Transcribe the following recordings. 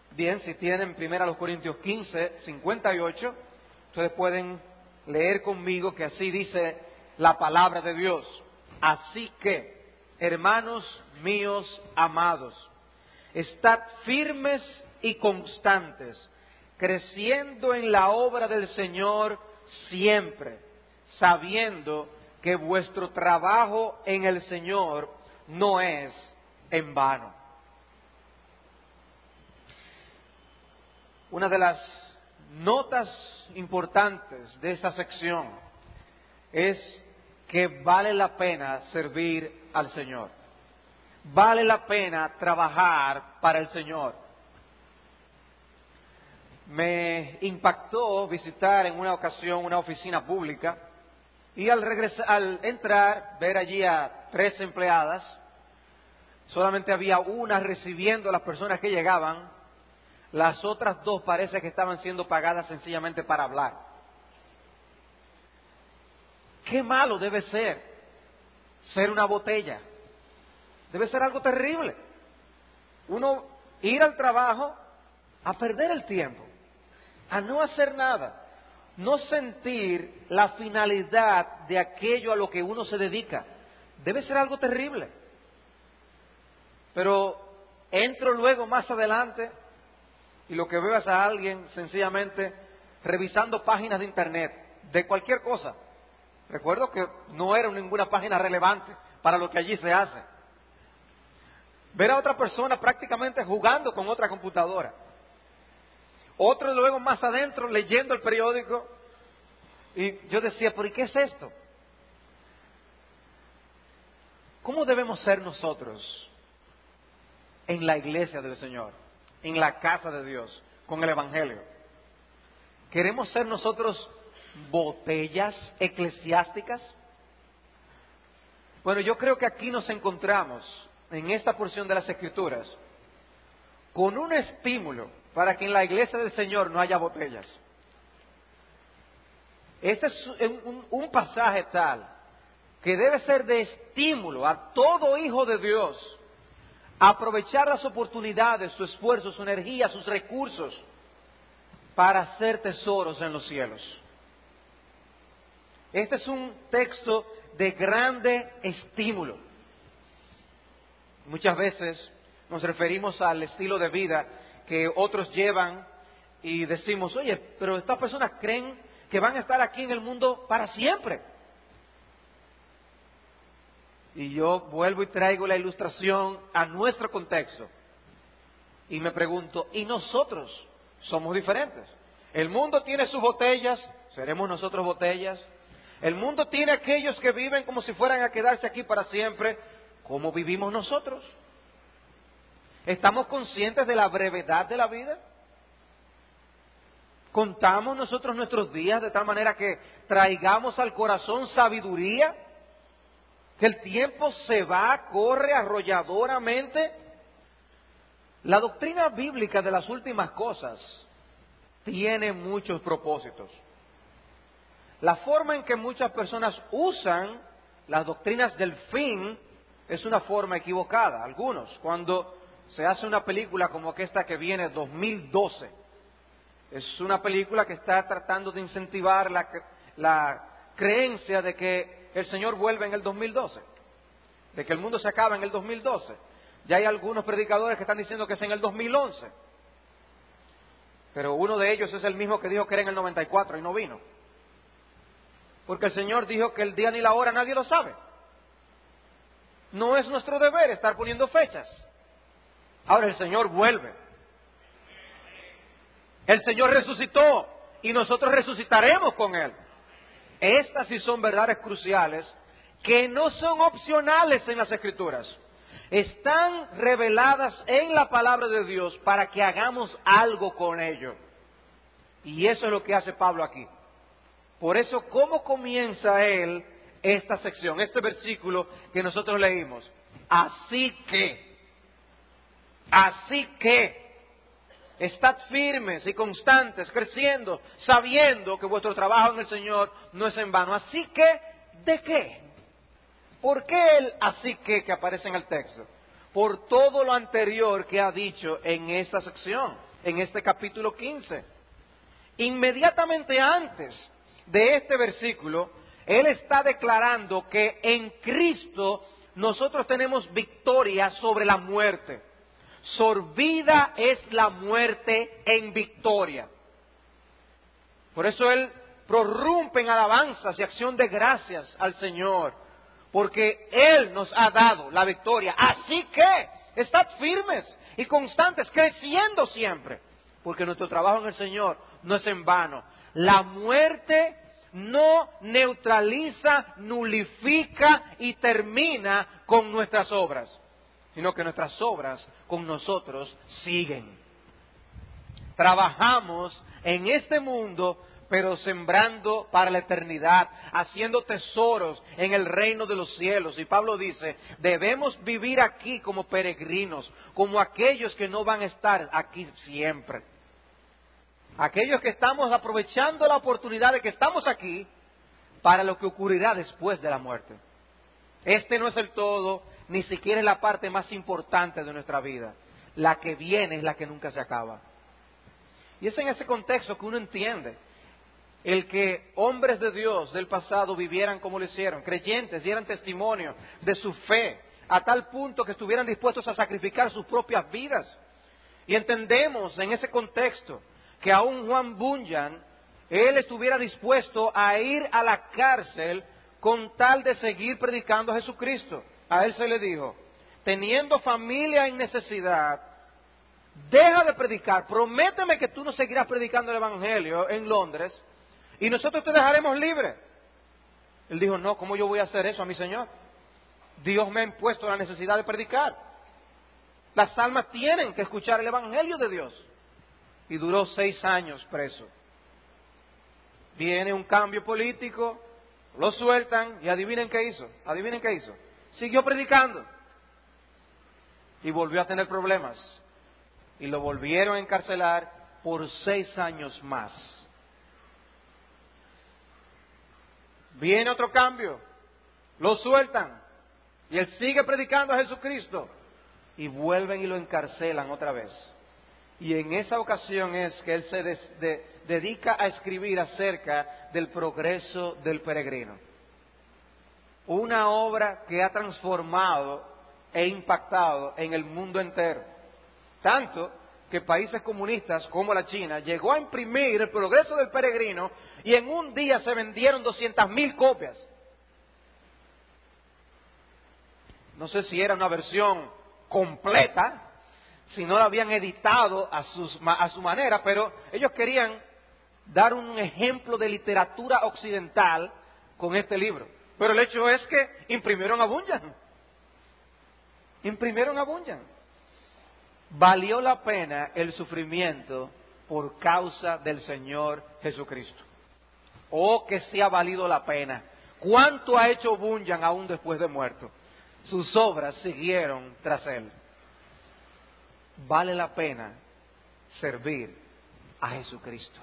Bien, si tienen 1 Corintios 15, 58, ustedes pueden leer conmigo que así dice la palabra de Dios. Así que, hermanos míos amados, estad firmes y constantes, creciendo en la obra del Señor siempre, sabiendo que vuestro trabajo en el Señor no es en vano. Una de las notas importantes de esta sección es que vale la pena servir al Señor. Vale la pena trabajar para el Señor. Me impactó visitar en una ocasión una oficina pública y al entrar, ver allí a 3 empleadas. Solamente había una recibiendo a las personas que llegaban. Las otras 2 parece que estaban siendo pagadas sencillamente para hablar. Qué malo debe ser una botella. Debe ser algo terrible. Uno ir al trabajo a perder el tiempo, a no hacer nada, no sentir la finalidad de aquello a lo que uno se dedica. Debe ser algo terrible. Pero entro luego más adelante y lo que veo es a alguien sencillamente revisando páginas de internet, de cualquier cosa. Recuerdo que no era ninguna página relevante para lo que allí se hace. Ver a otra persona prácticamente jugando con otra computadora. Otro luego más adentro leyendo el periódico. Y yo decía, ¿pero y qué es esto? ¿Cómo debemos ser nosotros en la iglesia del Señor, en la casa de Dios, con el Evangelio? ¿Queremos ser nosotros botellas eclesiásticas? Bueno, yo creo que aquí nos encontramos, en esta porción de las Escrituras, con un estímulo para que en la iglesia del Señor no haya botellas. Este es un pasaje tal que debe ser de estímulo a todo hijo de Dios a aprovechar las oportunidades, su esfuerzo, su energía, sus recursos para hacer tesoros en los cielos. Este es un texto de grande estímulo. Muchas veces nos referimos al estilo de vida que otros llevan y decimos, oye, pero estas personas creen que van a estar aquí en el mundo para siempre. Y yo vuelvo y traigo la ilustración a nuestro contexto. Y me pregunto, ¿y nosotros somos diferentes? El mundo tiene sus botellas, ¿seremos nosotros botellas? El mundo tiene aquellos que viven como si fueran a quedarse aquí para siempre. ¿Cómo vivimos nosotros? ¿Estamos conscientes de la brevedad de la vida? ¿Contamos nosotros nuestros días de tal manera que traigamos al corazón sabiduría? ¿Que el tiempo se va, corre arrolladoramente? La doctrina bíblica de las últimas cosas tiene muchos propósitos. La forma en que muchas personas usan las doctrinas del fin es una forma equivocada. Algunos, cuando se hace una película como esta que viene, 2012, es una película que está tratando de incentivar la creencia de que el Señor vuelve en el 2012, de que el mundo se acaba en el 2012. Ya hay algunos predicadores que están diciendo que es en el 2011, pero uno de ellos es el mismo que dijo que era en el 94 y no vino. Porque el Señor dijo que el día ni la hora nadie lo sabe. No es nuestro deber estar poniendo fechas. Ahora el Señor vuelve. El Señor resucitó y nosotros resucitaremos con Él. Estas sí son verdades cruciales que no son opcionales en las Escrituras. Están reveladas en la palabra de Dios para que hagamos algo con ello. Y eso es lo que hace Pablo aquí. Por eso, ¿cómo comienza él esta sección, este versículo que nosotros leímos? Así que, estad firmes y constantes, creciendo, sabiendo que vuestro trabajo en el Señor no es en vano. Así que, ¿de qué? ¿Por qué el así que aparece en el texto? por todo lo anterior que ha dicho en esta sección, en este capítulo 15. Inmediatamente antes de este versículo, él está declarando que en Cristo nosotros tenemos victoria sobre la muerte. Sorbida es la muerte en victoria. Por eso él prorrumpe en alabanzas y acción de gracias al Señor, porque Él nos ha dado la victoria. Así que estad firmes y constantes, creciendo siempre, porque nuestro trabajo en el Señor no es en vano. La muerte no neutraliza, nulifica y termina con nuestras obras, sino que nuestras obras con nosotros siguen. Trabajamos en este mundo, pero sembrando para la eternidad, haciendo tesoros en el reino de los cielos. Y Pablo dice, debemos vivir aquí como peregrinos, como aquellos que no van a estar aquí siempre. Aquellos que estamos aprovechando la oportunidad de que estamos aquí para lo que ocurrirá después de la muerte. Este no es el todo, ni siquiera es la parte más importante de nuestra vida. La que viene es la que nunca se acaba. Y es en ese contexto que uno entiende el que hombres de Dios del pasado vivieran como lo hicieron, creyentes, dieran testimonio de su fe, a tal punto que estuvieran dispuestos a sacrificar sus propias vidas. Y entendemos en ese contexto que aún Juan Bunyan, él estuviera dispuesto a ir a la cárcel con tal de seguir predicando a Jesucristo. A él se le dijo, teniendo familia en necesidad, deja de predicar, prométeme que tú no seguirás predicando el Evangelio en Londres, y nosotros te dejaremos libre. Él dijo, no, ¿cómo yo voy a hacer eso a mi Señor? Dios me ha impuesto la necesidad de predicar. Las almas tienen que escuchar el Evangelio de Dios. Y duró 6 años preso. Viene un cambio político, lo sueltan y adivinen qué hizo. Adivinen qué hizo. Siguió predicando. Y volvió a tener problemas. Y lo volvieron a encarcelar por 6 años más. Viene otro cambio, lo sueltan y él sigue predicando a Jesucristo y vuelven y lo encarcelan otra vez. Y en esa ocasión es que él se dedica a escribir acerca del progreso del peregrino. Una obra que ha transformado e impactado en el mundo entero. Tanto que países comunistas como la China llegó a imprimir el progreso del peregrino y en un día se vendieron 200,000 copias. No sé si era una versión completa, si no la habían editado a su manera, pero ellos querían dar un ejemplo de literatura occidental con este libro. Pero el hecho es que imprimieron a Bunyan. Imprimieron a Bunyan. Valió la pena el sufrimiento por causa del Señor Jesucristo. Oh, que sí ha valido la pena. ¿Cuánto ha hecho Bunyan aún después de muerto? Sus obras siguieron tras él. Vale la pena servir a Jesucristo.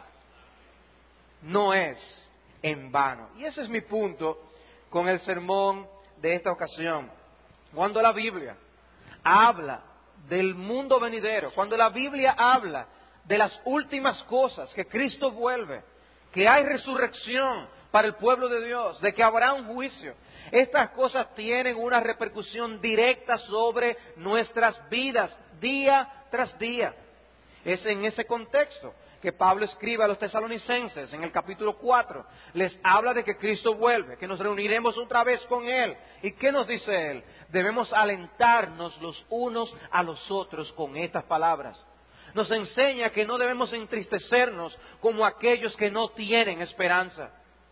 No es en vano. Y ese es mi punto con el sermón de esta ocasión. Cuando la Biblia habla del mundo venidero, cuando la Biblia habla de las últimas cosas, que Cristo vuelve, que hay resurrección para el pueblo de Dios, de que habrá un juicio, estas cosas tienen una repercusión directa sobre nuestras vidas, día tras día. Es en ese contexto que Pablo escribe a los tesalonicenses en el capítulo 4. Les habla de que Cristo vuelve, que nos reuniremos otra vez con Él. ¿Y qué nos dice Él? Debemos alentarnos los unos a los otros con estas palabras. Nos enseña que no debemos entristecernos como aquellos que no tienen esperanza.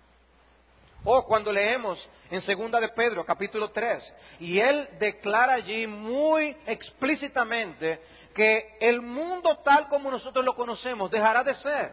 O cuando leemos en 2 de Pedro, capítulo 3, y él declara allí muy explícitamente que el mundo tal como nosotros lo conocemos dejará de ser.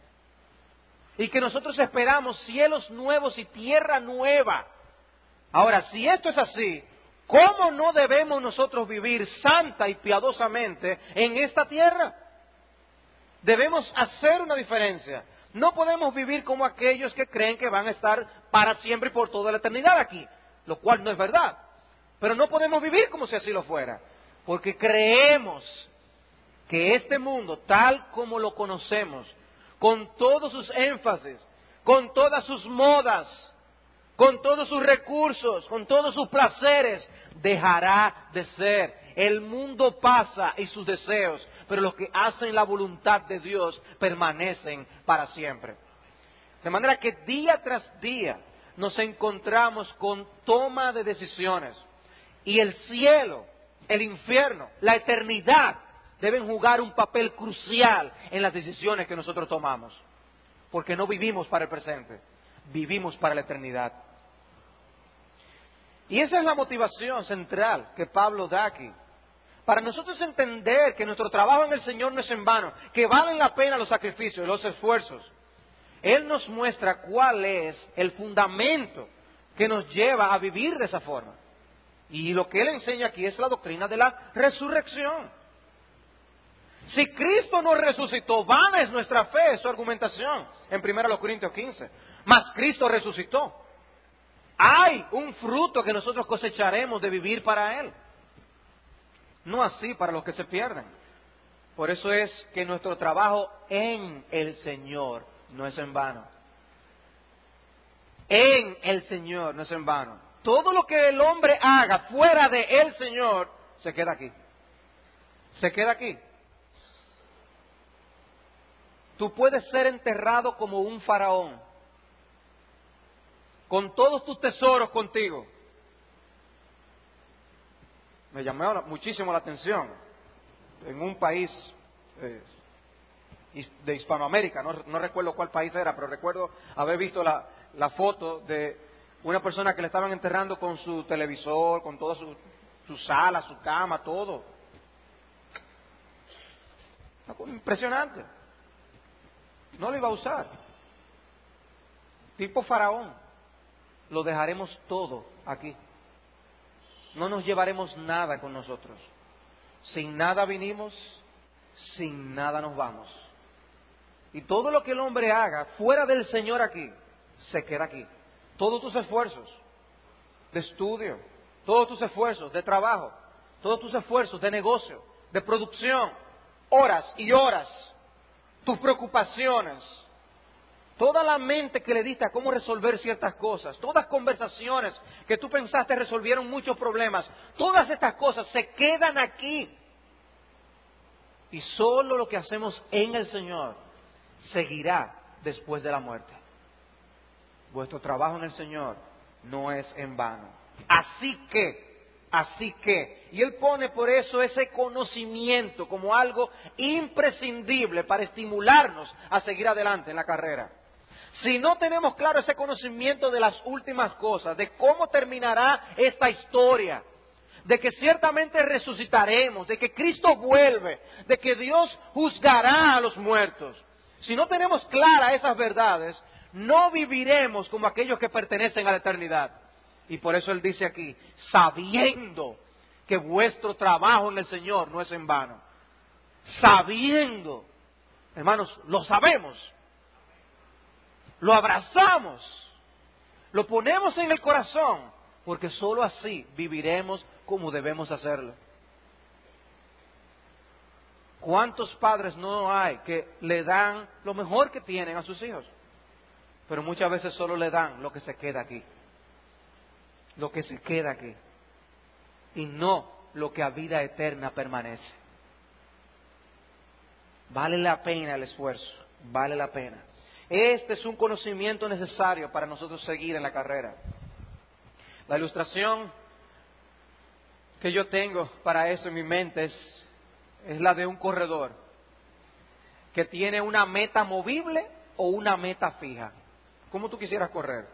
Y que nosotros esperamos cielos nuevos y tierra nueva. Ahora, si esto es así, ¿cómo no debemos nosotros vivir santa y piadosamente en esta tierra? Debemos hacer una diferencia. No podemos vivir como aquellos que creen que van a estar para siempre y por toda la eternidad aquí, lo cual no es verdad. Pero no podemos vivir como si así lo fuera. porque creemos que este mundo, tal como lo conocemos, con todos sus énfasis, con todas sus modas, con todos sus recursos, con todos sus placeres, dejará de ser. El mundo pasa y sus deseos, pero los que hacen la voluntad de Dios permanecen para siempre. De manera que día tras día nos encontramos con toma de decisiones. Y el cielo, el infierno, la eternidad deben jugar un papel crucial en las decisiones que nosotros tomamos. Porque no vivimos para el presente, vivimos para la eternidad. Y esa es la motivación central que Pablo da aquí. Para nosotros entender que nuestro trabajo en el Señor no es en vano, que valen la pena los sacrificios y los esfuerzos. Él nos muestra cuál es el fundamento que nos lleva a vivir de esa forma. Y lo que Él enseña aquí es la doctrina de la resurrección. Si Cristo no resucitó, vana es nuestra fe, es su argumentación en 1 Corintios 15. Mas Cristo resucitó. Hay un fruto que nosotros cosecharemos de vivir para Él. No así para los que se pierden. Por eso es que nuestro trabajo en el Señor no es en vano. En el Señor no es en vano. Todo lo que el hombre haga fuera de el Señor se queda aquí. Se queda aquí. Tú puedes ser enterrado como un faraón, con todos tus tesoros contigo. Me llamó muchísimo la atención. En un país de Hispanoamérica, no recuerdo cuál país era, pero recuerdo haber visto la foto de una persona que le estaban enterrando con su televisor, con toda su sala, su cama, todo. Impresionante. No lo iba a usar. Tipo faraón. Lo dejaremos todo aquí. No nos llevaremos nada con nosotros. Sin nada vinimos, sin nada nos vamos. Y todo lo que el hombre haga fuera del Señor aquí, se queda aquí. Todos tus esfuerzos de estudio, todos tus esfuerzos de trabajo, todos tus esfuerzos de negocio, de producción, horas y horas, tus preocupaciones, toda la mente que le diste a cómo resolver ciertas cosas, todas conversaciones que tú pensaste resolvieron muchos problemas, todas estas cosas se quedan aquí. Y solo lo que hacemos en el Señor seguirá después de la muerte. Vuestro trabajo en el Señor no es en vano. Así que, y Él pone por eso ese conocimiento como algo imprescindible para estimularnos a seguir adelante en la carrera. Si no tenemos claro ese conocimiento de las últimas cosas, de cómo terminará esta historia, de que ciertamente resucitaremos, de que Cristo vuelve, de que Dios juzgará a los muertos, si no tenemos claras esas verdades, no viviremos como aquellos que pertenecen a la eternidad. Y por eso Él dice aquí, sabiendo que vuestro trabajo en el Señor no es en vano. Sabiendo, hermanos, lo sabemos, lo abrazamos, lo ponemos en el corazón, porque sólo así viviremos como debemos hacerlo. ¿Cuántos padres no hay que le dan lo mejor que tienen a sus hijos? Pero muchas veces solo le dan lo que se queda aquí. Lo que se queda aquí. Y no lo que a vida eterna permanece. Vale la pena el esfuerzo. Vale la pena. Este es un conocimiento necesario para nosotros seguir en la carrera. La ilustración que yo tengo para eso en mi mente es la de un corredor que tiene una meta movible o una meta fija. ¿Cómo tú quisieras correr?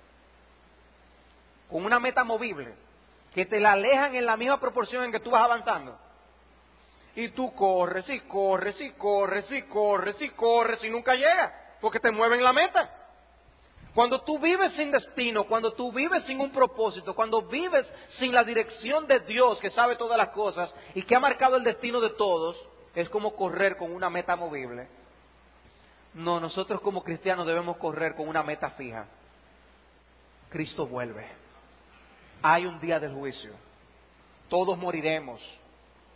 Con una meta movible, que te la alejan en la misma proporción en que tú vas avanzando. Y tú corres, y corres, y corres, y corres, y corres, y nunca llegas, porque te mueven la meta. Cuando tú vives sin destino, cuando tú vives sin un propósito, cuando vives sin la dirección de Dios que sabe todas las cosas y que ha marcado el destino de todos, es como correr con una meta movible. No, nosotros como cristianos debemos correr con una meta fija. Cristo vuelve. Hay un día del juicio. Todos moriremos.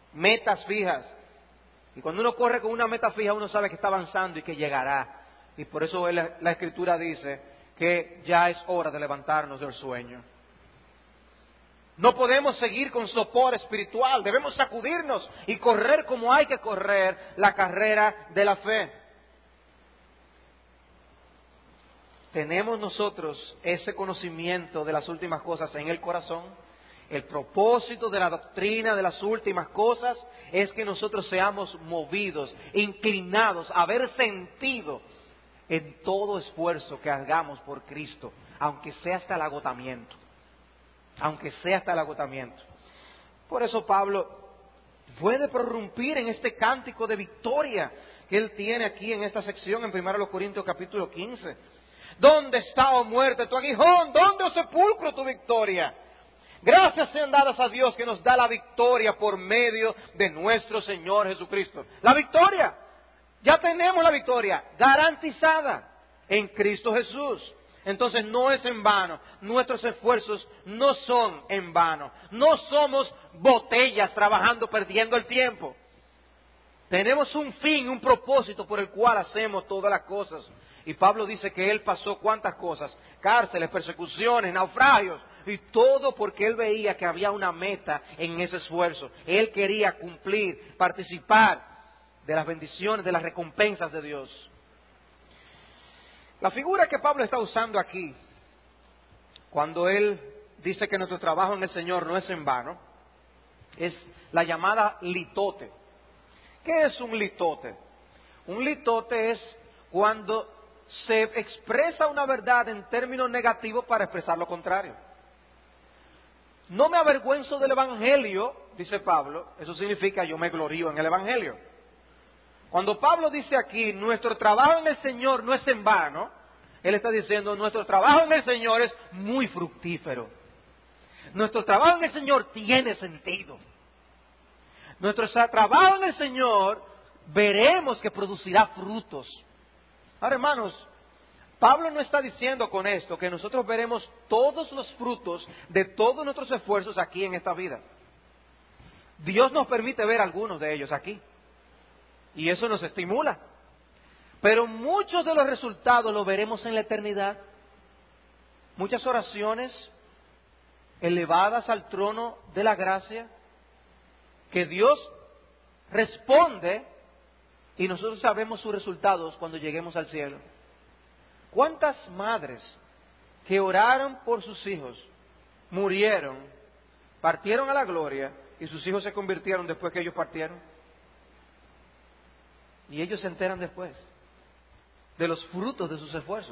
metas fijas. Y cuando uno corre con una meta fija, uno sabe que está avanzando y que llegará. Y por eso la Escritura dice que ya es hora de levantarnos del sueño. No podemos seguir con sopor espiritual, debemos sacudirnos y correr como hay que correr la carrera de la fe. ¿Tenemos nosotros ese conocimiento de las últimas cosas en el corazón? El propósito de la doctrina de las últimas cosas es que nosotros seamos movidos, inclinados a ver sentido en todo esfuerzo que hagamos por Cristo, aunque sea hasta el agotamiento. Aunque sea hasta el agotamiento. Por eso Pablo puede prorrumpir en este cántico de victoria que él tiene aquí en esta sección en 1 Corintios capítulo 15. ¿Dónde está, oh muerte, tu aguijón? ¿Dónde, oh sepulcro, tu victoria? Gracias sean dadas a Dios que nos da la victoria por medio de nuestro Señor Jesucristo. La victoria, ya tenemos la victoria garantizada en Cristo Jesús. Entonces no es en vano, nuestros esfuerzos no son en vano, no somos botellas trabajando perdiendo el tiempo. Tenemos un fin, un propósito por el cual hacemos todas las cosas. Y Pablo dice que él pasó cuántas cosas, cárceles, persecuciones, naufragios, y todo porque él veía que había una meta en ese esfuerzo. Él quería cumplir, participar de las bendiciones, de las recompensas de Dios. La figura que Pablo está usando aquí, cuando él dice que nuestro trabajo en el Señor no es en vano, es la llamada litote. ¿Qué es un litote? Un litote es cuando se expresa una verdad en términos negativos para expresar lo contrario. No me avergüenzo del Evangelio, dice Pablo, eso significa yo me glorío en el Evangelio. Cuando Pablo dice aquí, nuestro trabajo en el Señor no es en vano, él está diciendo, nuestro trabajo en el Señor es muy fructífero. Nuestro trabajo en el Señor tiene sentido. Nuestro trabajo en el Señor veremos que producirá frutos. Ahora, hermanos, Pablo no está diciendo con esto que nosotros veremos todos los frutos de todos nuestros esfuerzos aquí en esta vida. Dios nos permite ver algunos de ellos aquí. Y eso nos estimula. Pero muchos de los resultados los veremos en la eternidad. Muchas oraciones elevadas al trono de la gracia, que Dios responde y nosotros sabemos sus resultados cuando lleguemos al cielo. ¿Cuántas madres que oraron por sus hijos murieron, partieron a la gloria y sus hijos se convirtieron después que ellos partieron? Y ellos se enteran después de los frutos de sus esfuerzos,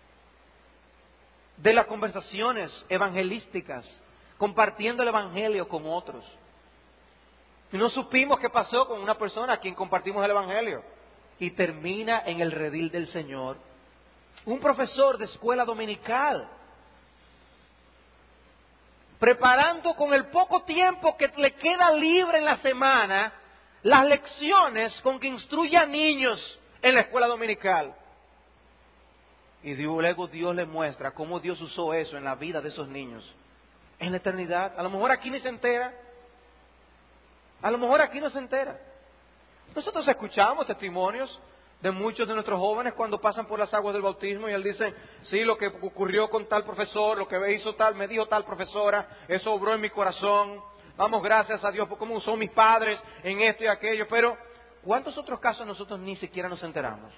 de las conversaciones evangelísticas, compartiendo el evangelio con otros. Y no supimos qué pasó con una persona a quien compartimos el evangelio y termina en el redil del Señor. Un profesor de escuela dominical, preparando con el poco tiempo que le queda libre en la semana, las lecciones con que instruye a niños en la escuela dominical. Y luego Dios le muestra cómo Dios usó eso en la vida de esos niños. En la eternidad. A lo mejor aquí ni se entera. A lo mejor aquí no se entera. Nosotros escuchamos testimonios de muchos de nuestros jóvenes cuando pasan por las aguas del bautismo y él dice, sí, lo que ocurrió con tal profesor, lo que hizo tal, me dijo tal profesora, eso obró en mi corazón. Damos gracias a Dios por cómo usó mis padres en esto y aquello. Pero, ¿cuántos otros casos nosotros ni siquiera nos enteramos?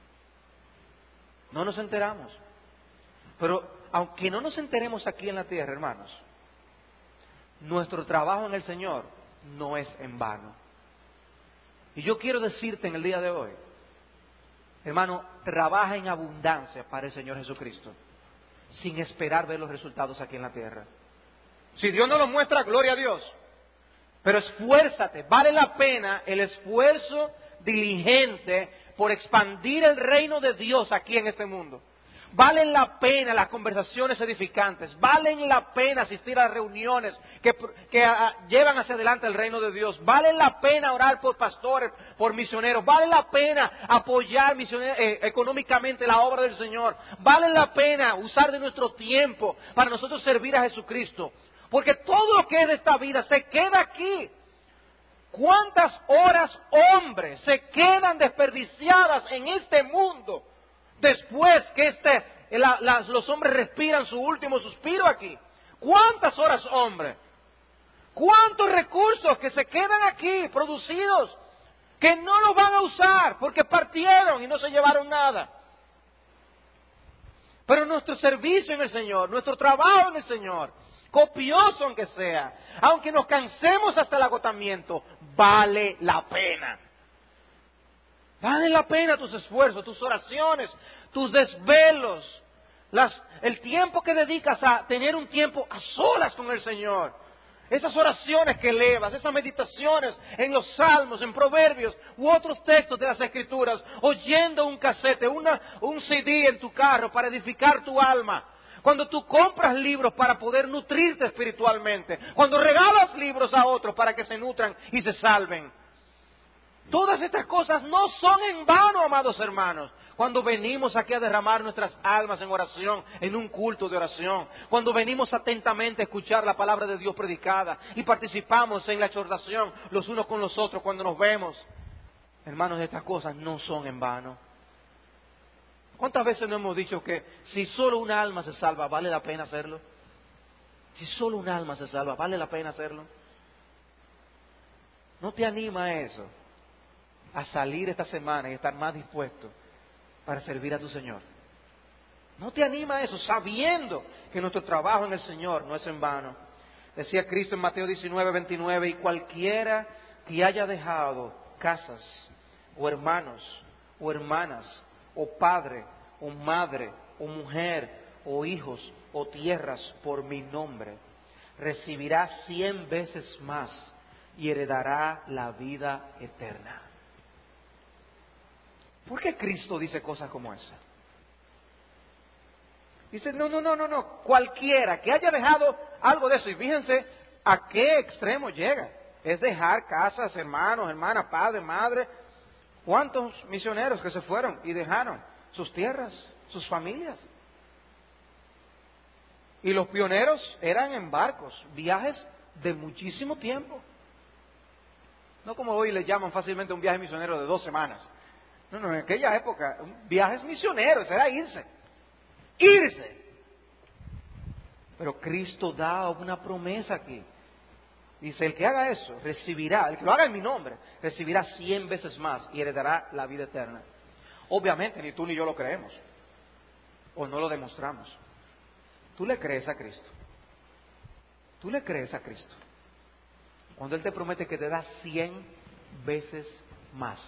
No nos enteramos. Pero, aunque no nos enteremos aquí en la tierra, hermanos, nuestro trabajo en el Señor no es en vano. Y yo quiero decirte en el día de hoy, hermano, trabaja en abundancia para el Señor Jesucristo, sin esperar ver los resultados aquí en la tierra. Si Dios no los muestra, gloria a Dios. Pero esfuérzate, vale la pena el esfuerzo diligente por expandir el reino de Dios aquí en este mundo. Valen la pena las conversaciones edificantes, valen la pena asistir a reuniones que llevan hacia adelante el reino de Dios, vale la pena orar por pastores, por misioneros, vale la pena apoyar económicamente la obra del Señor, vale la pena usar de nuestro tiempo para nosotros servir a Jesucristo, porque todo lo que es de esta vida se queda aquí. ¿Cuántas horas, hombres, se quedan desperdiciadas en este mundo después que los hombres respiran su último suspiro aquí? ¿Cuántas horas, hombre? ¿Cuántos recursos que se quedan aquí producidos que no los van a usar porque partieron y no se llevaron nada? Pero nuestro servicio en el Señor, nuestro trabajo en el Señor, copioso aunque sea, aunque nos cansemos hasta el agotamiento, vale la pena. Vale la pena tus esfuerzos, tus oraciones, tus desvelos, el tiempo que dedicas a tener un tiempo a solas con el Señor. Esas oraciones que elevas, esas meditaciones en los salmos, en proverbios u otros textos de las Escrituras, oyendo un casete, un CD en tu carro para edificar tu alma. Cuando tú compras libros para poder nutrirte espiritualmente. Cuando regalas libros a otros para que se nutran y se salven. Todas estas cosas no son en vano, amados hermanos. Cuando venimos aquí a derramar nuestras almas en oración, en un culto de oración. Cuando venimos atentamente a escuchar la palabra de Dios predicada y participamos en la exhortación los unos con los otros cuando nos vemos. Hermanos, estas cosas no son en vano. ¿Cuántas veces no hemos dicho que si solo una alma se salva, vale la pena hacerlo? Si solo un alma se salva, ¿vale la pena hacerlo? ¿No te anima eso? A salir esta semana y estar más dispuesto para servir a tu Señor. ¿No te anima eso, sabiendo que nuestro trabajo en el Señor no es en vano? Decía Cristo en Mateo 19:29, y cualquiera que haya dejado casas, o hermanos, o hermanas, o padre, o madre, o mujer, o hijos, o tierras por mi nombre, recibirá 100 veces más y heredará la vida eterna. ¿Por qué Cristo dice cosas como esa? Dice, no, cualquiera que haya dejado algo de eso, y fíjense a qué extremo llega, es dejar casas, hermanos, hermanas, padre, madre. ¿Cuántos misioneros que se fueron y dejaron sus tierras, sus familias? Y los pioneros eran en barcos, viajes de muchísimo tiempo. No como hoy le llaman fácilmente un viaje misionero de 2 semanas. No, en aquella época, viajes misioneros, era irse. Pero Cristo da una promesa aquí. Dice, el que haga eso, recibirá, el que lo haga en mi nombre, recibirá 100 veces más y heredará la vida eterna. Obviamente, ni tú ni yo lo creemos. O no lo demostramos. ¿Tú le crees a Cristo? ¿Tú le crees a Cristo? Cuando Él te promete que te da 100 veces más.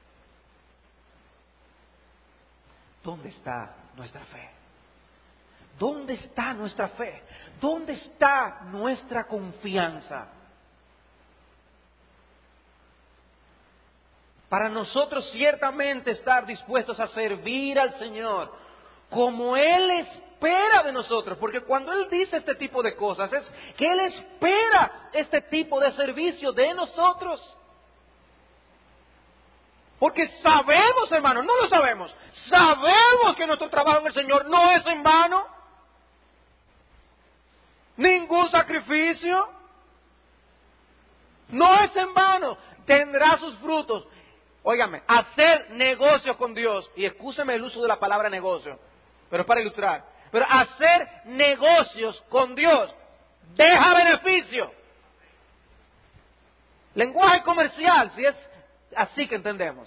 ¿Dónde está nuestra fe? ¿Dónde está nuestra fe? ¿Dónde está nuestra confianza? Para nosotros ciertamente estar dispuestos a servir al Señor como Él espera de nosotros, porque cuando Él dice este tipo de cosas es que Él espera este tipo de servicio de nosotros. Porque sabemos, hermanos, no lo sabemos, sabemos que nuestro trabajo en el Señor no es en vano. Ningún sacrificio no es en vano, tendrá sus frutos. Óigame, hacer negocios con Dios, y excúseme el uso de la palabra negocio, pero es para ilustrar, pero hacer negocios con Dios deja beneficio. Lenguaje comercial, si es así que entendemos.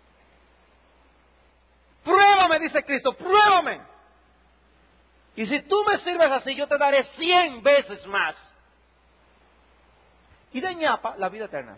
Pruébame, dice Cristo, pruébame. Y si tú me sirves así, yo te daré 100 veces más. Y de ñapa, la vida eterna.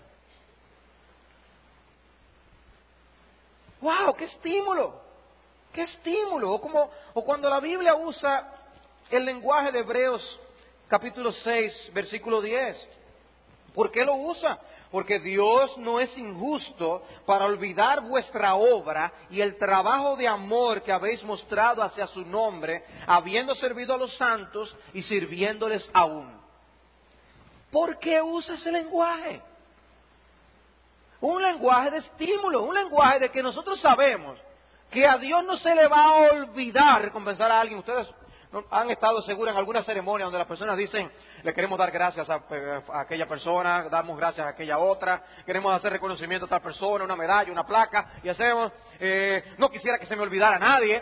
¡Wow! ¡Qué estímulo! ¡Qué estímulo! O cuando la Biblia usa el lenguaje de Hebreos, capítulo 6, versículo 10. ¿Por qué lo usa? Porque Dios no es injusto para olvidar vuestra obra y el trabajo de amor que habéis mostrado hacia su nombre, habiendo servido a los santos y sirviéndoles aún. ¿Por qué usa ese lenguaje? Un lenguaje de estímulo, un lenguaje de que nosotros sabemos que a Dios no se le va a olvidar recompensar a alguien. Ustedes han estado seguros en alguna ceremonia donde las personas dicen, le queremos dar gracias a aquella persona, damos gracias a aquella otra, queremos hacer reconocimiento a tal persona, una medalla, una placa, y hacemos, no quisiera que se me olvidara a nadie,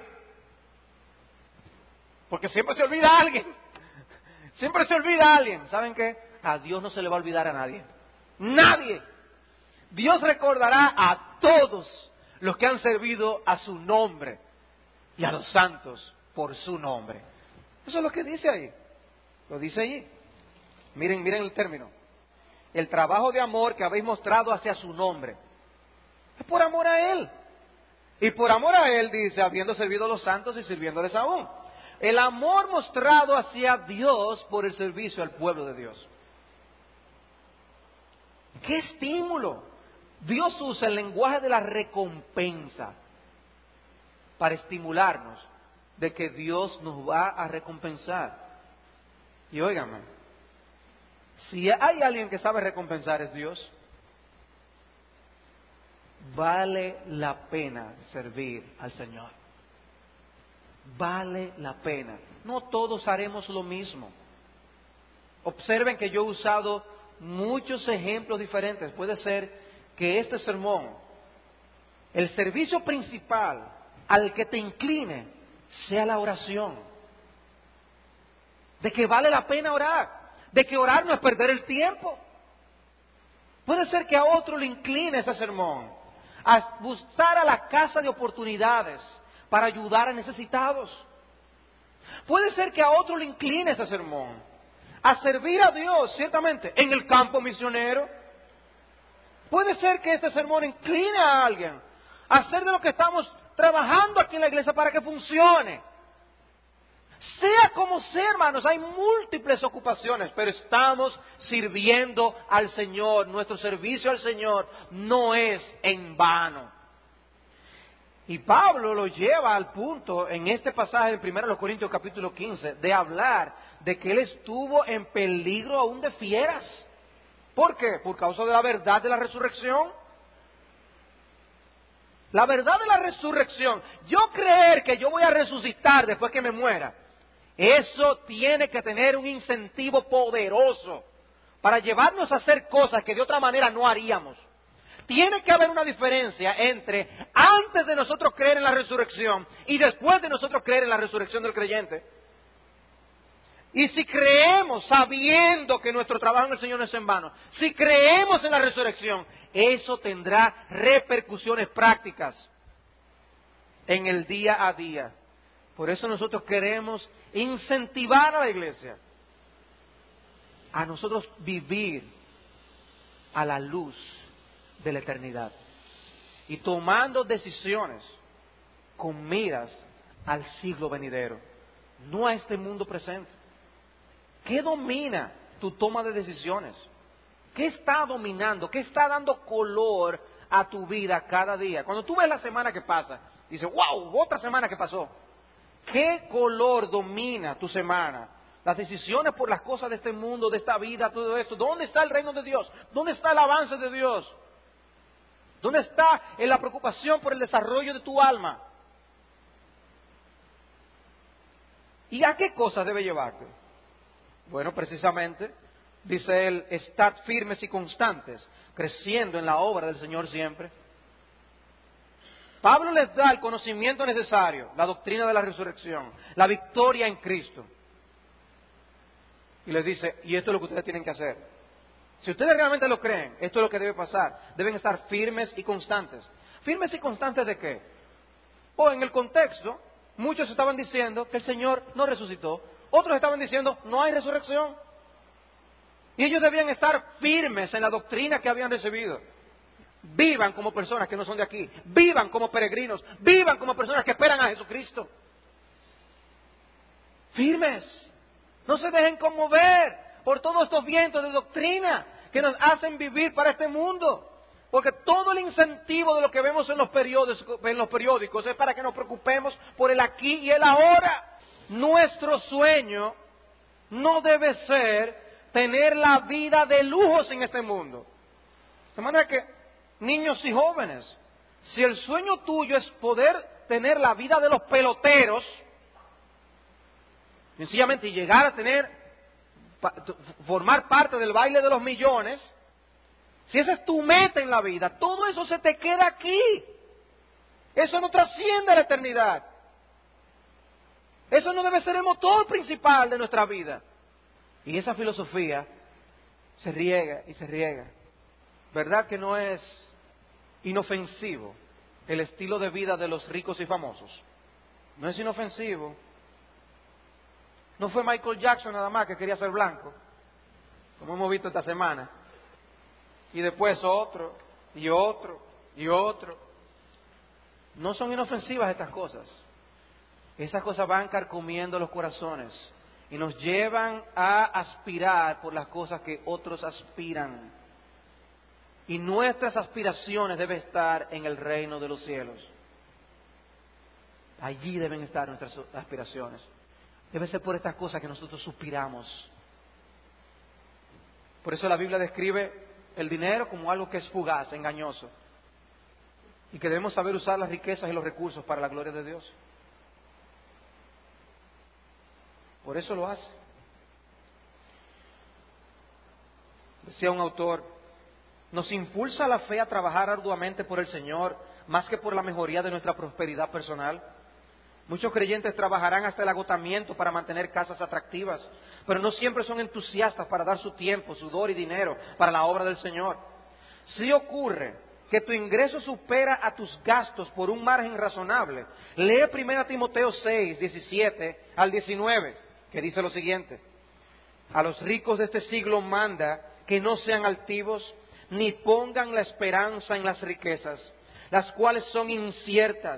porque siempre se olvida a alguien, siempre se olvida a alguien. ¿Saben qué? A Dios no se le va a olvidar a nadie, nadie. Dios recordará a todos los que han servido a su nombre y a los santos por su nombre. Eso es lo que dice ahí. Lo dice allí. Miren el término. El trabajo de amor que habéis mostrado hacia su nombre. Es por amor a Él. Y por amor a Él, dice, habiendo servido a los santos y sirviéndoles aún. El amor mostrado hacia Dios por el servicio al pueblo de Dios. ¡Qué estímulo! Dios usa el lenguaje de la recompensa para estimularnos de que Dios nos va a recompensar. Y óigame, si hay alguien que sabe recompensar es Dios. Vale la pena servir al Señor. Vale la pena. No todos haremos lo mismo. Observen que yo he usado muchos ejemplos diferentes. Puede ser que este sermón, el servicio principal al que te incline, sea la oración. De que vale la pena orar. De que orar no es perder el tiempo. Puede ser que a otro le incline ese sermón a buscar a la casa de oportunidades para ayudar a necesitados. Puede ser que a otro le incline ese sermón a servir a Dios, ciertamente, en el campo misionero. Puede ser que este sermón incline a alguien a hacer de lo que estamos trabajando aquí en la iglesia para que funcione. Sea como sea, hermanos, hay múltiples ocupaciones, pero estamos sirviendo al Señor. Nuestro servicio al Señor no es en vano. Y Pablo lo lleva al punto, en este pasaje en 1 Corintios capítulo 15, de hablar de que él estuvo en peligro aún de fieras. ¿Por qué? Por causa de la verdad de la resurrección. La verdad de la resurrección. Yo creer que yo voy a resucitar después que me muera, eso tiene que tener un incentivo poderoso para llevarnos a hacer cosas que de otra manera no haríamos. Tiene que haber una diferencia entre antes de nosotros creer en la resurrección y después de nosotros creer en la resurrección del creyente. Y si creemos sabiendo que nuestro trabajo en el Señor no es en vano, si creemos en la resurrección, eso tendrá repercusiones prácticas en el día a día. Por eso nosotros queremos incentivar a la iglesia a nosotros vivir a la luz de la eternidad y tomando decisiones con miras al siglo venidero, no a este mundo presente. ¿Qué domina tu toma de decisiones? ¿Qué está dominando? ¿Qué está dando color a tu vida cada día? Cuando tú ves la semana que pasa, dices, wow, otra semana que pasó. ¿Qué color domina tu semana? Las decisiones por las cosas de este mundo, de esta vida, todo esto. ¿Dónde está el reino de Dios? ¿Dónde está el avance de Dios? ¿Dónde está en la preocupación por el desarrollo de tu alma? ¿Y a qué cosas debe llevarte? Bueno, precisamente, dice él, estad firmes y constantes, creciendo en la obra del Señor siempre. Pablo les da el conocimiento necesario, la doctrina de la resurrección, la victoria en Cristo. Y les dice, y esto es lo que ustedes tienen que hacer. Si ustedes realmente lo creen, esto es lo que debe pasar. Deben estar firmes y constantes. ¿Firmes y constantes de qué? O en el contexto, muchos estaban diciendo que el Señor no resucitó. Otros estaban diciendo, no hay resurrección. Y ellos debían estar firmes en la doctrina que habían recibido. Vivan como personas que no son de aquí. Vivan como peregrinos. Vivan como personas que esperan a Jesucristo. Firmes. No se dejen conmover por todos estos vientos de doctrina que nos hacen vivir para este mundo. Porque todo el incentivo de lo que vemos en los periódicos es para que nos preocupemos por el aquí y el ahora. Nuestro sueño no debe ser tener la vida de lujos en este mundo. De manera que, niños y jóvenes, si el sueño tuyo es poder tener la vida de los peloteros, sencillamente llegar a formar parte del baile de los millones, si esa es tu meta en la vida, todo eso se te queda aquí. Eso no trasciende a la eternidad. Eso no debe ser el motor principal de nuestra vida. Y esa filosofía se riega y se riega. ¿Verdad que no es inofensivo el estilo de vida de los ricos y famosos? No es inofensivo. No fue Michael Jackson nada más que quería ser blanco, como hemos visto esta semana. Y después otro, y otro, y otro. No son inofensivas estas cosas. Esas cosas van carcomiendo los corazones y nos llevan a aspirar por las cosas que otros aspiran. Y nuestras aspiraciones deben estar en el reino de los cielos. Allí deben estar nuestras aspiraciones. Debe ser por estas cosas que nosotros suspiramos. Por eso la Biblia describe el dinero como algo que es fugaz, engañoso. Y que debemos saber usar las riquezas y los recursos para la gloria de Dios. Por eso lo hace. Decía un autor, nos impulsa la fe a trabajar arduamente por el Señor, más que por la mejoría de nuestra prosperidad personal. Muchos creyentes trabajarán hasta el agotamiento para mantener casas atractivas, pero no siempre son entusiastas para dar su tiempo, sudor y dinero para la obra del Señor. Si ocurre que tu ingreso supera a tus gastos por un margen razonable, lee 1 Timoteo 6, 17 al 19, que dice lo siguiente: a los ricos de este siglo manda que no sean altivos, ni pongan la esperanza en las riquezas, las cuales son inciertas.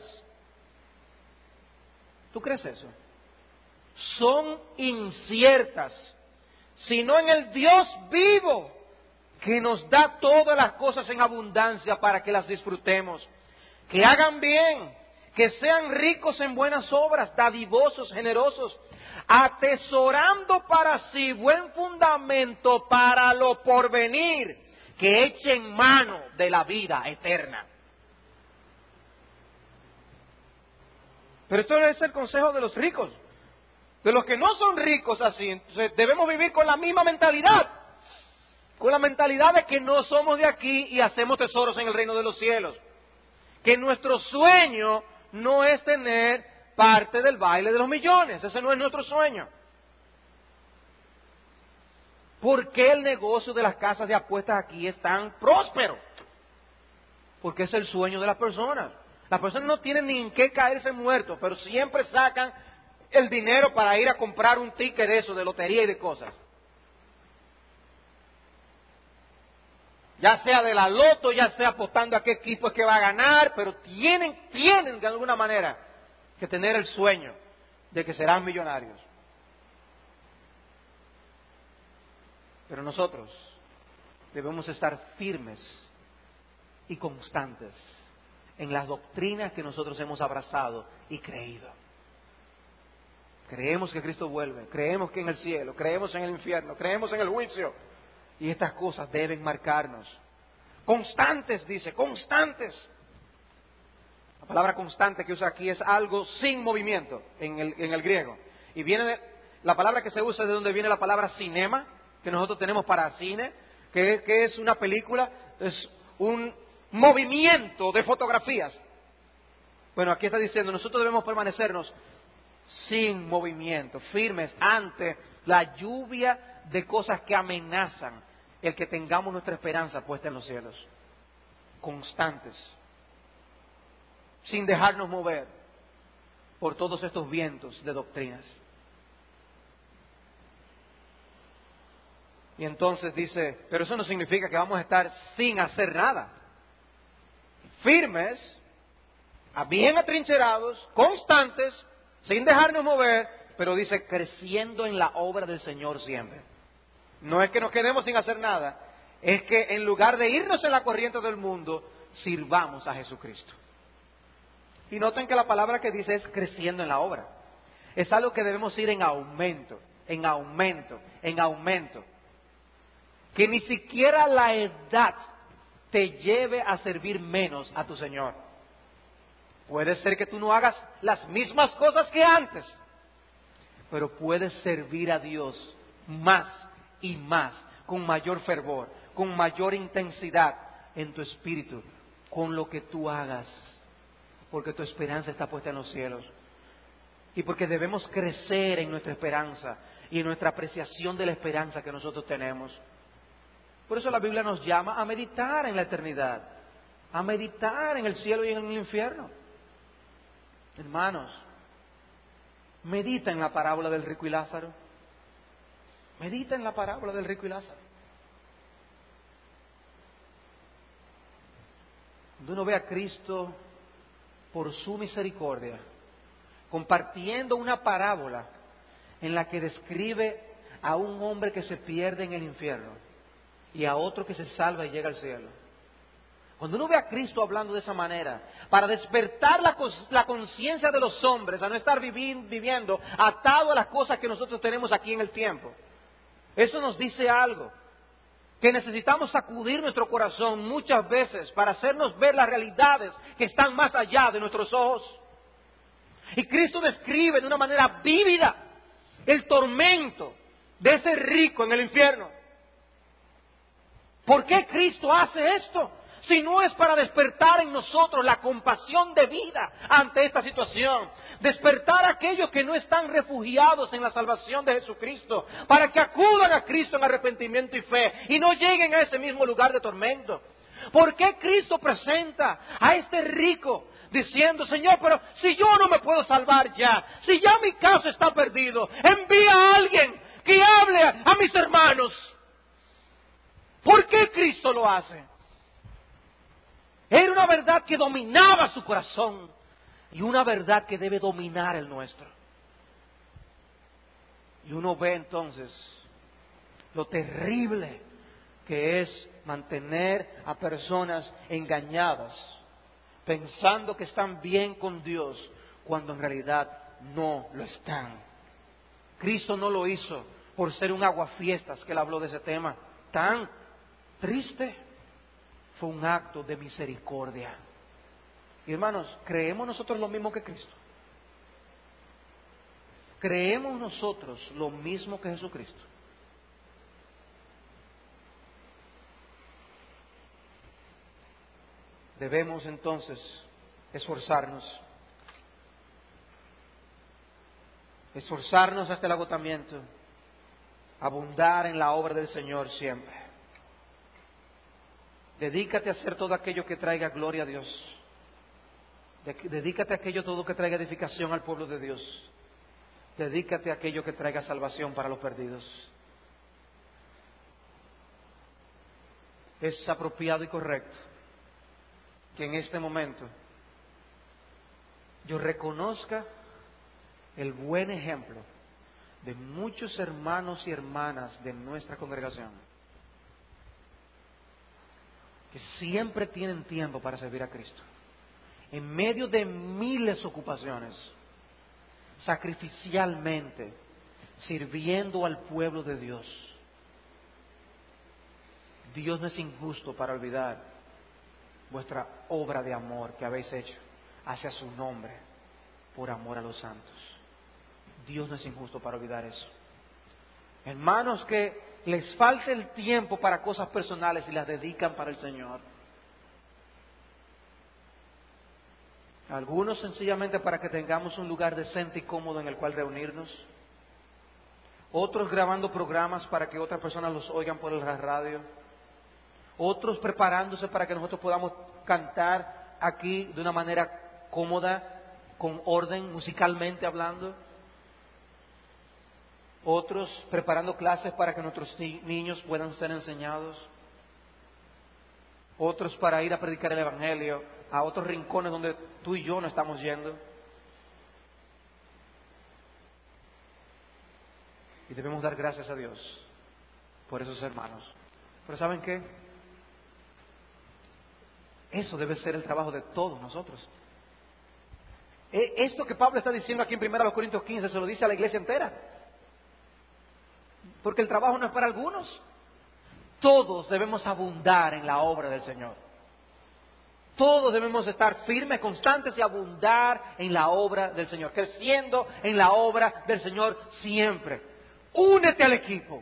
¿Tú crees eso? Son inciertas, sino en el Dios vivo, que nos da todas las cosas en abundancia para que las disfrutemos. Que hagan bien, que sean ricos en buenas obras, dadivosos, generosos, atesorando para sí buen fundamento para lo porvenir, que echen mano de la vida eterna. Pero esto es el consejo de los ricos. De los que no son ricos así, entonces debemos vivir con la misma mentalidad. Con la mentalidad de que no somos de aquí y hacemos tesoros en el reino de los cielos. Que nuestro sueño no es tener parte del baile de los millones. Ese no es nuestro sueño. ¿Por qué el negocio de las casas de apuestas aquí es tan próspero? Porque es el sueño de las personas. Las personas no tienen ni en qué caerse muertos, pero siempre sacan el dinero para ir a comprar un ticket de eso, de lotería y de cosas. Ya sea de la loto, ya sea apostando a qué equipo es que va a ganar, pero tienen de alguna manera que tener el sueño de que serán millonarios. Pero nosotros debemos estar firmes y constantes en las doctrinas que nosotros hemos abrazado y creído. Creemos que Cristo vuelve, creemos que en el cielo, creemos en el infierno, creemos en el juicio. Y estas cosas deben marcarnos. Constantes, dice, constantes. La palabra constante que usa aquí es algo sin movimiento en el griego. Y la palabra que se usa de donde viene la palabra cinema, que nosotros tenemos para cine, que es una película, es un movimiento de fotografías. Bueno, aquí está diciendo, nosotros debemos permanecernos sin movimiento, firmes ante la lluvia de cosas que amenazan el que tengamos nuestra esperanza puesta en los cielos. Constantes, sin dejarnos mover por todos estos vientos de doctrinas. Y entonces dice, pero eso no significa que vamos a estar sin hacer nada. Firmes, bien atrincherados, constantes, sin dejarnos mover, pero dice, creciendo en la obra del Señor siempre. No es que nos quedemos sin hacer nada, es que en lugar de irnos en la corriente del mundo, sirvamos a Jesucristo. Y noten que la palabra que dice es creciendo en la obra. Es algo que debemos ir en aumento, en aumento, en aumento. Que ni siquiera la edad te lleve a servir menos a tu Señor. Puede ser que tú no hagas las mismas cosas que antes, pero puedes servir a Dios más y más, con mayor fervor, con mayor intensidad en tu espíritu, con lo que tú hagas, porque tu esperanza está puesta en los cielos. Y porque debemos crecer en nuestra esperanza y en nuestra apreciación de la esperanza que nosotros tenemos. Por eso la Biblia nos llama a meditar en la eternidad, a meditar en el cielo y en el infierno. Hermanos, medita en la parábola del rico y Lázaro. Medita en la parábola del rico y Lázaro. Cuando uno ve a Cristo por su misericordia, compartiendo una parábola en la que describe a un hombre que se pierde en el infierno y a otro que se salva y llega al cielo. Cuando uno ve a Cristo hablando de esa manera, para despertar la conciencia de los hombres, a no estar viviendo atado a las cosas que nosotros tenemos aquí en el tiempo, eso nos dice algo, que necesitamos sacudir nuestro corazón muchas veces para hacernos ver las realidades que están más allá de nuestros ojos. Y Cristo describe de una manera vívida el tormento de ese rico en el infierno. ¿Por qué Cristo hace esto? Si no es para despertar en nosotros la compasión de vida ante esta situación. Despertar a aquellos que no están refugiados en la salvación de Jesucristo, para que acudan a Cristo en arrepentimiento y fe y no lleguen a ese mismo lugar de tormento. ¿Por qué Cristo presenta a este rico diciendo, Señor, pero si yo no me puedo salvar ya, si ya mi caso está perdido, envía a alguien que hable a mis hermanos? ¿Por qué Cristo lo hace? Era una verdad que dominaba su corazón y una verdad que debe dominar el nuestro. Y uno ve entonces lo terrible que es mantener a personas engañadas, pensando que están bien con Dios, cuando en realidad no lo están. Cristo no lo hizo por ser un aguafiestas, que él habló de ese tema tan triste. Fue un acto de misericordia. Y hermanos, ¿creemos nosotros lo mismo que Cristo? ¿Creemos nosotros lo mismo que Jesucristo? Debemos entonces esforzarnos hasta el agotamiento, abundar en la obra del Señor siempre. Dedícate a hacer todo aquello que traiga gloria a Dios. Dedícate a aquello todo que traiga edificación al pueblo de Dios. Dedícate a aquello que traiga salvación para los perdidos. Es apropiado y correcto que en este momento yo reconozca el buen ejemplo de muchos hermanos y hermanas de nuestra congregación, que siempre tienen tiempo para servir a Cristo, en medio de miles de ocupaciones, sacrificialmente, sirviendo al pueblo de Dios. Dios no es injusto para olvidar vuestra obra de amor que habéis hecho hacia su nombre, por amor a los santos. Dios no es injusto para olvidar eso. Hermanos que les falte el tiempo para cosas personales y las dedican para el Señor. Algunos sencillamente para que tengamos un lugar decente y cómodo en el cual reunirnos. Otros grabando programas para que otras personas los oigan por la radio. Otros preparándose para que nosotros podamos cantar aquí de una manera cómoda, con orden, musicalmente hablando. Otros preparando clases para que nuestros niños puedan ser enseñados. Otros para ir a predicar el Evangelio a otros rincones donde tú y yo no estamos yendo. Y debemos dar gracias a Dios por esos hermanos. Pero ¿saben qué? Eso debe ser el trabajo de todos nosotros. Esto que Pablo está diciendo aquí en 1 Corintios 15 se lo dice a la iglesia entera. Porque el trabajo no es para algunos. Todos debemos abundar en la obra del Señor. Todos debemos estar firmes, constantes y abundar en la obra del Señor, creciendo en la obra del Señor siempre. Únete al equipo.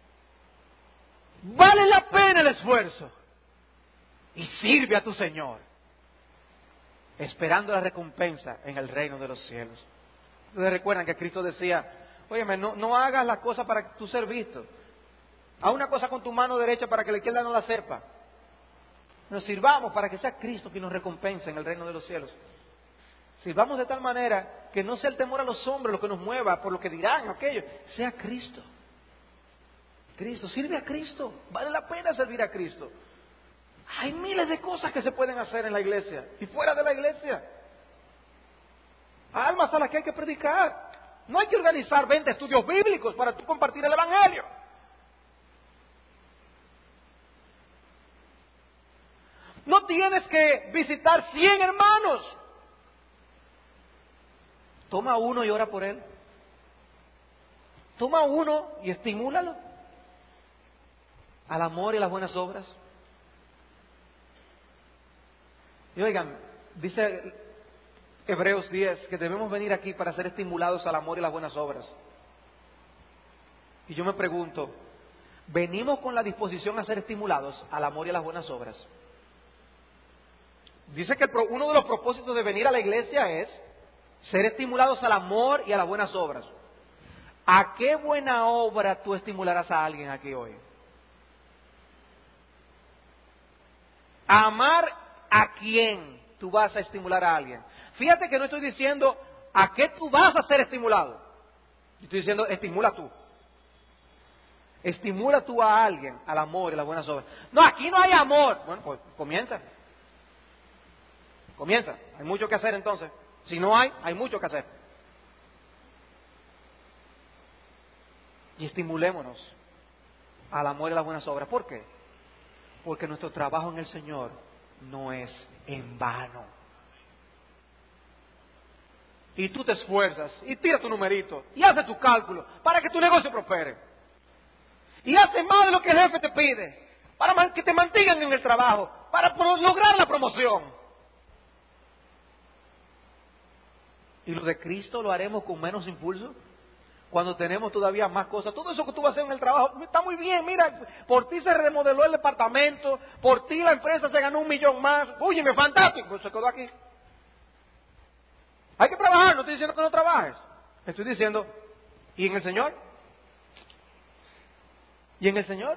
Vale la pena el esfuerzo. Y sirve a tu Señor, esperando la recompensa en el reino de los cielos. Ustedes recuerdan que Cristo decía, óyeme, no hagas las cosas para tú ser visto. Haz una cosa con tu mano derecha para que la izquierda no la sepa. Nos sirvamos para que sea Cristo quien nos recompense en el reino de los cielos. Sirvamos de tal manera que no sea el temor a los hombres lo que nos mueva por lo que dirán aquello, sea Cristo. Cristo, sirve a Cristo, vale la pena servir a Cristo. Hay miles de cosas que se pueden hacer en la iglesia y fuera de la iglesia. Almas a las que hay que predicar. No hay que organizar 20 estudios bíblicos para tú compartir el Evangelio. No tienes que visitar 100 hermanos. Toma uno y ora por él. Toma uno y estimúlalo al amor y a las buenas obras. Y oigan, dice Hebreos 10 que debemos venir aquí para ser estimulados al amor y las buenas obras. Y yo me pregunto, ¿venimos con la disposición a ser estimulados al amor y a las buenas obras? Dice que uno de los propósitos de venir a la iglesia es ser estimulados al amor y a las buenas obras. ¿A qué buena obra tú estimularás a alguien aquí hoy? ¿A amar a quién tú vas a estimular a alguien? Fíjate que no estoy diciendo a qué tú vas a ser estimulado. Yo estoy diciendo estimula tú. Estimula tú a alguien al amor y a las buenas obras. No, aquí no hay amor. Bueno, pues comienza. Comienza. Hay mucho que hacer entonces. Si no hay mucho que hacer. Y estimulémonos al amor y a las buenas obras. ¿Por qué? Porque nuestro trabajo en el Señor no es en vano. Y tú te esfuerzas y tira tu numerito y haces tu cálculo para que tu negocio prospere. Y haces más de lo que el jefe te pide para que te mantengan en el trabajo, para lograr la promoción. ¿Y lo de Cristo lo haremos con menos impulso? Cuando tenemos todavía más cosas. Todo eso que tú vas a hacer en el trabajo está muy bien. Mira, por ti se remodeló el departamento, por ti la empresa se ganó 1 millón más. Óyeme, fantástico. Pues se quedó aquí. Hay que trabajar, no estoy diciendo que no trabajes. Estoy diciendo, ¿y en el Señor? ¿Y en el Señor?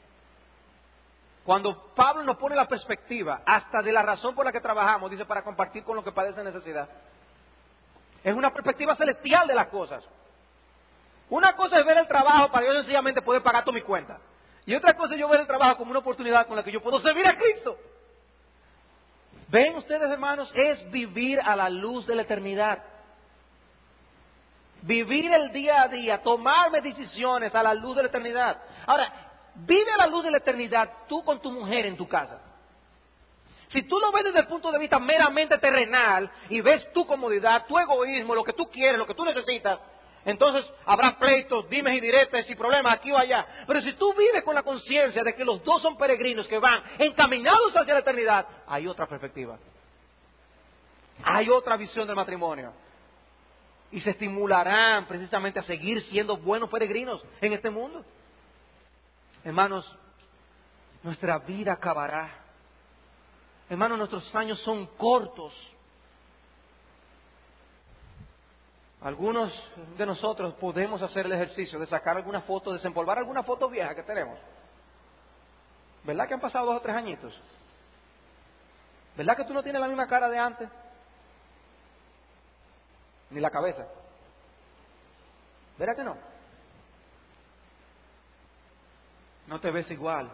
Cuando Pablo nos pone la perspectiva hasta de la razón por la que trabajamos, dice, para compartir con los que padecen necesidad. Es una perspectiva celestial de las cosas. Una cosa es ver el trabajo para yo sencillamente poder pagar toda mi cuenta. Y otra cosa es yo ver el trabajo como una oportunidad con la que yo puedo servir a Cristo. ¿Ven ustedes, hermanos? Es vivir a la luz de la eternidad. Vivir el día a día, tomarme decisiones a la luz de la eternidad. Ahora, vive a la luz de la eternidad tú con tu mujer en tu casa. Si tú lo ves desde el punto de vista meramente terrenal y ves tu comodidad, tu egoísmo, lo que tú quieres, lo que tú necesitas, entonces habrá pleitos, dimes y diretes y problemas aquí o allá. Pero si tú vives con la conciencia de que los dos son peregrinos que van encaminados hacia la eternidad, hay otra perspectiva. Hay otra visión del matrimonio. Y se estimularán precisamente a seguir siendo buenos peregrinos en este mundo. Hermanos, nuestra vida acabará. Hermanos, nuestros años son cortos. Algunos de nosotros podemos hacer el ejercicio de sacar alguna foto, desempolvar alguna foto vieja que tenemos. ¿Verdad que han pasado 2 o 3 añitos? ¿Verdad que tú no tienes la misma cara de antes? Ni la cabeza. ¿Verdad que no? No te ves igual.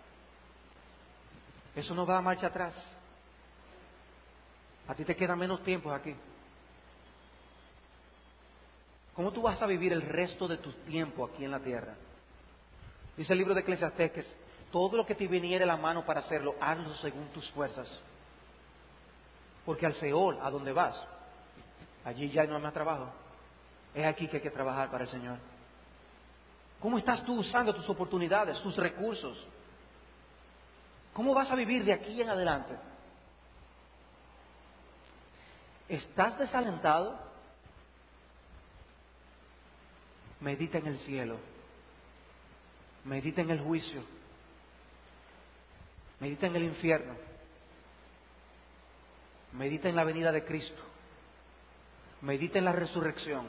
Eso no va a marcha atrás. A ti te queda menos tiempo aquí. ¿Cómo tú vas a vivir el resto de tu tiempo aquí en la tierra? Dice el libro de Eclesiastés que todo lo que te viniere la mano para hacerlo, hazlo según tus fuerzas. Porque al Seol, a donde vas, allí ya no hay más trabajo. Es aquí que hay que trabajar para el Señor. ¿Cómo estás tú usando tus oportunidades, tus recursos? ¿Cómo vas a vivir de aquí en adelante? ¿Estás desalentado? Medita en el cielo. Medita en el juicio. Medita en el infierno. Medita en la venida de Cristo. Medita en la resurrección.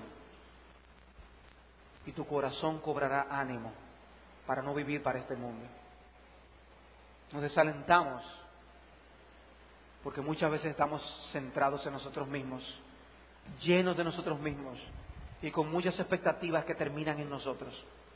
Y tu corazón cobrará ánimo para no vivir para este mundo. Nos desalentamos porque muchas veces estamos centrados en nosotros mismos, llenos de nosotros mismos y con muchas expectativas que terminan en nosotros.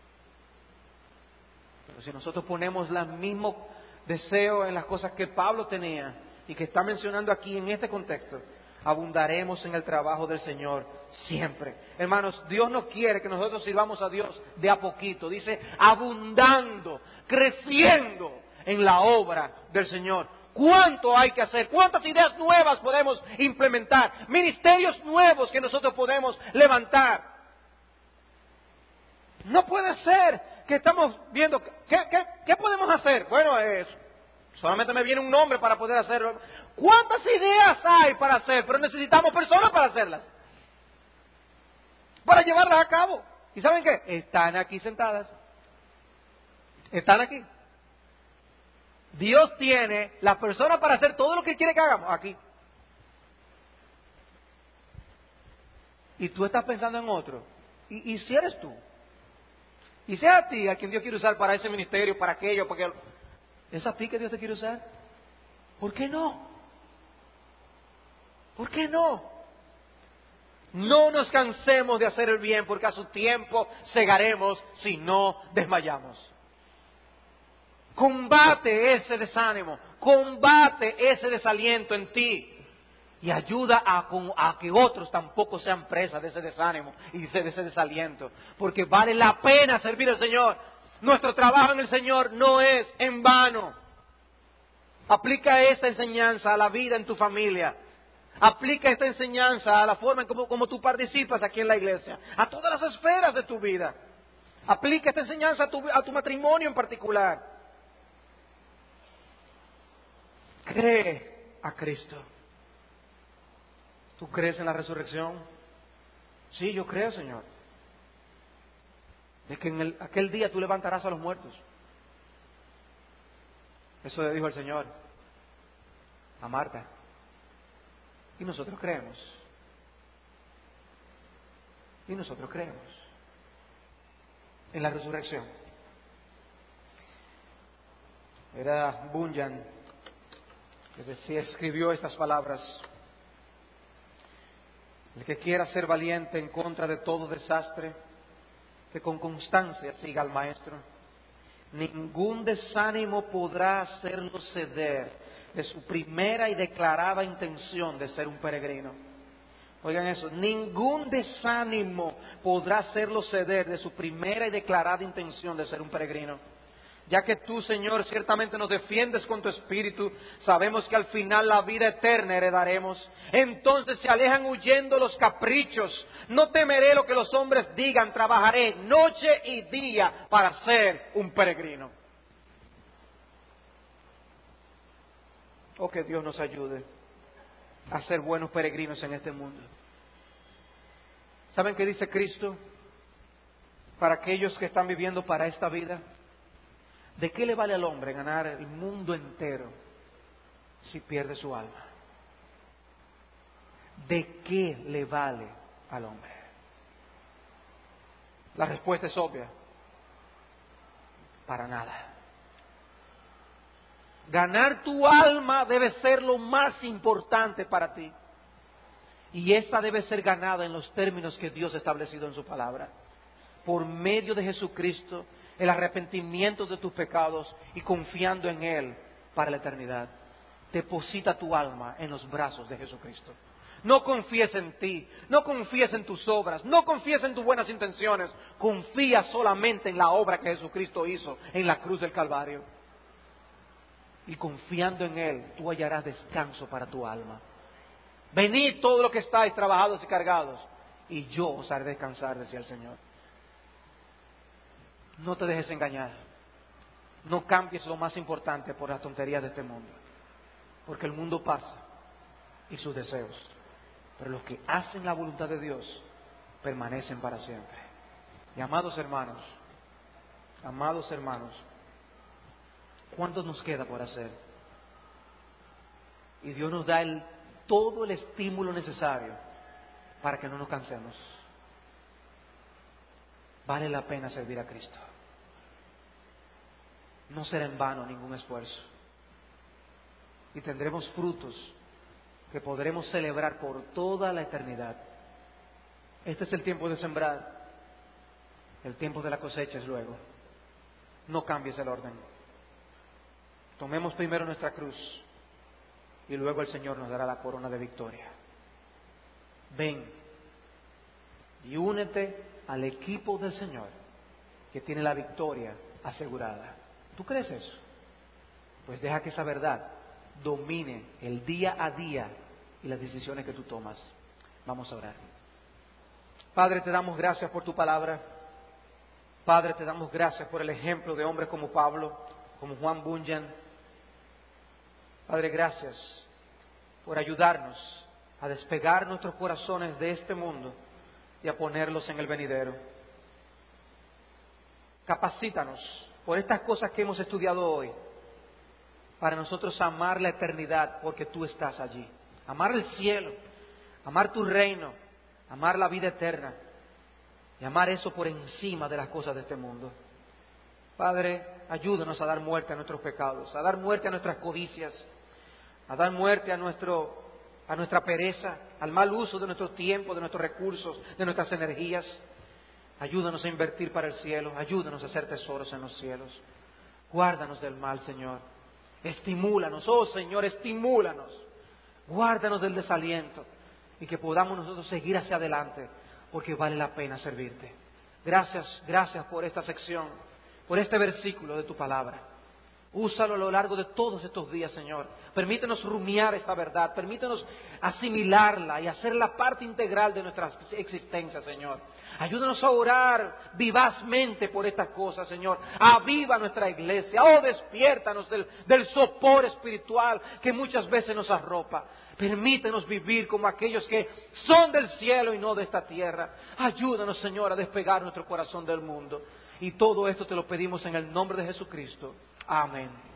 Pero si nosotros ponemos el mismo deseo en las cosas que Pablo tenía y que está mencionando aquí en este contexto, abundaremos en el trabajo del Señor siempre. Hermanos, Dios no quiere que nosotros sirvamos a Dios de a poquito. Dice, abundando, creciendo en la obra del Señor. ¿Cuánto hay que hacer? ¿Cuántas ideas nuevas podemos implementar? Ministerios nuevos que nosotros podemos levantar. No puede ser que estamos viendo, ¿qué podemos hacer? Bueno, solamente me viene un nombre para poder hacerlo. ¿Cuántas ideas hay para hacer? Pero necesitamos personas para hacerlas, para llevarlas a cabo. ¿Y saben qué? Están aquí sentadas. Están aquí. Dios tiene las personas para hacer todo lo que quiere que hagamos aquí. Y tú estás pensando en otro. ¿Y si eres tú? ¿Y si es a ti a quien Dios quiere usar para ese ministerio, para aquello, para aquello? ¿Es a ti que Dios te quiere usar? ¿Por qué no? ¿Por qué no? No nos cansemos de hacer el bien, porque a su tiempo segaremos si no desmayamos. Combate ese desánimo, combate ese desaliento en ti y ayuda a que otros tampoco sean presas de ese desánimo y de ese desaliento, porque vale la pena servir al Señor. Nuestro trabajo en el Señor no es en vano. Aplica esta enseñanza a la vida en tu familia. Aplica esta enseñanza a la forma en como tú participas aquí en la iglesia, a todas las esferas de tu vida. Aplica esta enseñanza a tu matrimonio en particular. Cree a Cristo. ¿Tú crees en la resurrección? Sí, yo creo, Señor. Es que en aquel día tú levantarás a los muertos. Eso le dijo el Señor a Marta. Y nosotros creemos. Y nosotros creemos en la resurrección. Era Bunyan que escribió estas palabras: el que quiera ser valiente en contra de todo desastre, que con constancia siga al Maestro. Ningún desánimo podrá hacerlo ceder de su primera y declarada intención de ser un peregrino. Oigan eso, ningún desánimo podrá hacerlo ceder de su primera y declarada intención de ser un peregrino. Ya que tú, Señor, ciertamente nos defiendes con tu Espíritu, sabemos que al final la vida eterna heredaremos. Entonces se alejan huyendo los caprichos. No temeré lo que los hombres digan, trabajaré noche y día para ser un peregrino. Oh, que Dios nos ayude a ser buenos peregrinos en este mundo. ¿Saben qué dice Cristo? Para aquellos que están viviendo para esta vida, ¿de qué le vale al hombre ganar el mundo entero si pierde su alma? ¿De qué le vale al hombre? La respuesta es obvia. Para nada. Ganar tu alma debe ser lo más importante para ti. Y esa debe ser ganada en los términos que Dios ha establecido en su palabra. Por medio de Jesucristo, el arrepentimiento de tus pecados y confiando en Él para la eternidad. Deposita tu alma en los brazos de Jesucristo. No confíes en ti, no confíes en tus obras, no confíes en tus buenas intenciones. Confía solamente en la obra que Jesucristo hizo en la cruz del Calvario. Y confiando en Él, tú hallarás descanso para tu alma. Venid todos los que estáis trabajados y cargados, y yo os haré descansar, decía el Señor. No te dejes engañar. No cambies lo más importante por las tonterías de este mundo. Porque el mundo pasa y sus deseos pero los que hacen la voluntad de Dios permanecen para siempre. Y amados hermanos, ¿cuánto nos queda por hacer? Y Dios nos da todo el estímulo necesario para que no nos cansemos. Vale la pena servir a Cristo. No será en vano ningún esfuerzo. Y tendremos frutos que podremos celebrar por toda la eternidad. Este es el tiempo de sembrar. El tiempo de la cosecha es luego. No cambies el orden. Tomemos primero nuestra cruz y luego el Señor nos dará la corona de victoria. Ven y únete al equipo del Señor que tiene la victoria asegurada. ¿Tú crees eso? Pues deja que esa verdad domine el día a día y las decisiones que tú tomas. Vamos a orar. Padre, te damos gracias por tu palabra. Padre, te damos gracias por el ejemplo de hombres como Pablo, como Juan Bunyan. Padre, gracias por ayudarnos a despegar nuestros corazones de este mundo y a ponerlos en el venidero. Capacítanos por estas cosas que hemos estudiado hoy, para nosotros amar la eternidad porque tú estás allí. Amar el cielo, amar tu reino, amar la vida eterna y amar eso por encima de las cosas de este mundo. Padre, ayúdanos a dar muerte a nuestros pecados, a dar muerte a nuestras codicias, a dar muerte a nuestra pereza, al mal uso de nuestro tiempo, de nuestros recursos, de nuestras energías. Ayúdanos a invertir para el cielo, ayúdanos a hacer tesoros en los cielos. Guárdanos del mal, Señor. Estimúlanos, oh Señor, estimúlanos. Guárdanos del desaliento y que podamos nosotros seguir hacia adelante, porque vale la pena servirte. Gracias por esta sección, por este versículo de tu palabra. Úsalo a lo largo de todos estos días, Señor. Permítenos rumiar esta verdad, permítenos asimilarla y hacerla parte integral de nuestra existencia, Señor. Ayúdanos a orar vivazmente por estas cosas, Señor. Aviva nuestra iglesia, despiértanos del sopor espiritual que muchas veces nos arropa. Permítenos vivir como aquellos que son del cielo y no de esta tierra. Ayúdanos, Señor, a despegar nuestro corazón del mundo. Y todo esto te lo pedimos en el nombre de Jesucristo. Amén.